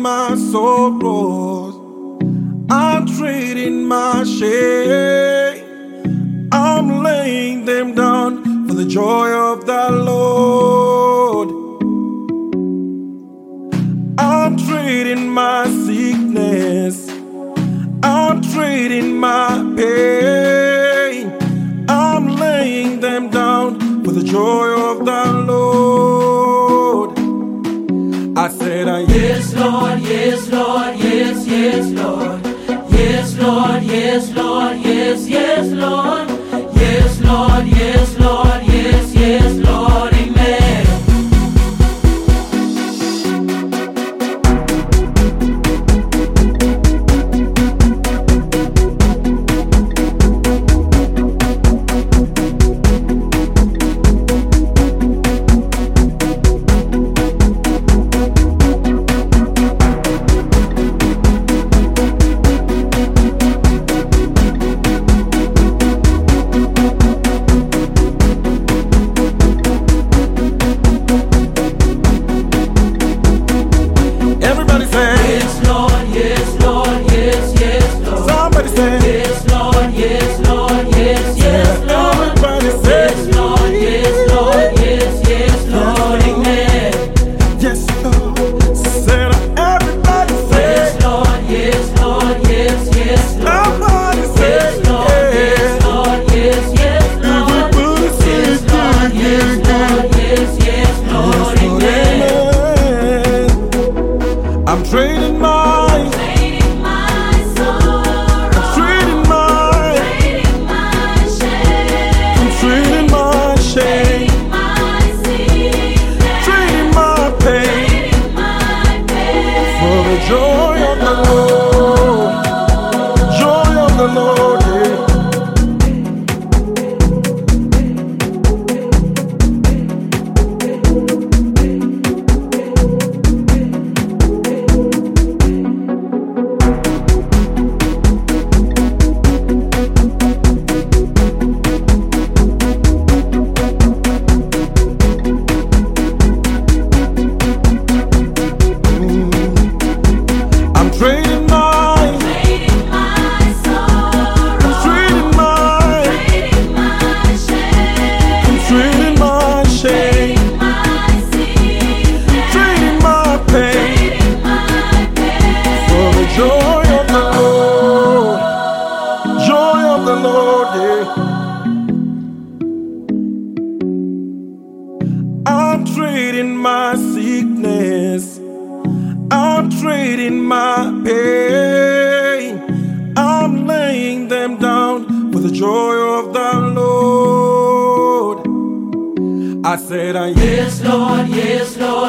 my sorrows. I'm trading my shame. I'm laying them down for the joy of the Lord. I'm trading my sickness. I'm trading my pain. I'm laying them down for the joy of the Lord. I said, yes, Lord, yes, Lord, yes, yes, Lord. Yes, Lord, yes, Lord, yes, yes, Lord. Yes, Lord, yes, Lord, yes, yes, Lord, amen. everybody say, Yes, Lord, yes, Lord, yes, yes, Lord. somebody say, Yes, Lord, yes, Lord, yes, yes, Lord. everybody say, Yes, Lord, yes, Lord, yes, yes, Lord, amen. yes, Lord. Said everybody say, Yes, Lord, yes, Lord, yes, yes, Lord. somebody say, Yes, Lord, yes, Lord, yes, yes, Lord. everybody say, Yes, Lord, yes, Lord, yes, yes, Lord, amen. amen. I'm trading mine, Trading my sorrow, trading mine, trading my shame, I'm trading my shame, trading my sickness, trading my pain trading my pain. for the joy of the Lord, joy of the Lord. Yeah. I'm trading mine, Trading my sorrow, trading mine, trading my shame, I'm trading my shame, trading my sickness, trading my pain trading my pain. for the joy of the Lord, joy of the Lord. Yeah. I'm trading my sickness. I'm trading my pain. I'm laying them down for the joy of the Lord. I said, Yes, Lord, yes, Lord.